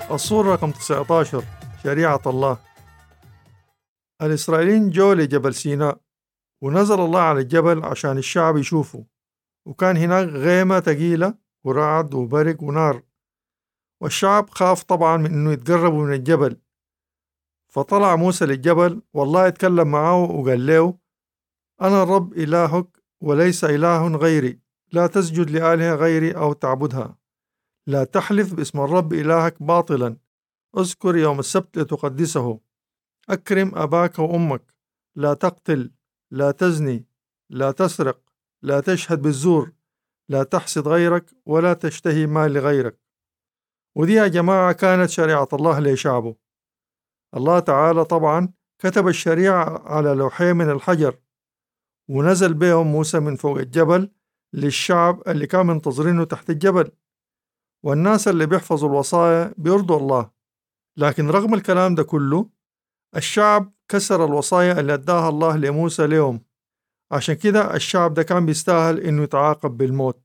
الصورة رقم 19 شريعة الله. الإسرائيليين جو لجبل سيناء، ونزل الله على الجبل عشان الشعب يشوفه، وكان هناك غيمة تقيلة ورعد وبرق ونار، والشعب خاف طبعا من إنه يتقربوا من الجبل. فطلع موسى للجبل، والله يتكلم معه وقال له: أنا الرب إلهك وليس إله غيري، لا تسجد لآلهة غيري أو تعبدها، لا تحلف باسم الرب إلهك باطلا، اذكر يوم السبت لتقدسه، أكرم أباك وأمك، لا تقتل، لا تزني، لا تسرق، لا تشهد بالزور، لا تحسد غيرك ولا تشتهي مال لغيرك. ودي يا جماعة كانت شريعة الله لشعبه. الله تعالى طبعا كتب الشريعة على لوحين من الحجر، ونزل بهم موسى من فوق الجبل للشعب اللي كان منتظرينه تحت الجبل. والناس اللي بيحفظوا الوصايا بيرضوا الله، لكن رغم الكلام ده كله الشعب كسر الوصايا اللي اداها الله لموسى ليهم. عشان كده الشعب ده كان بيستاهل انه يتعاقب بالموت.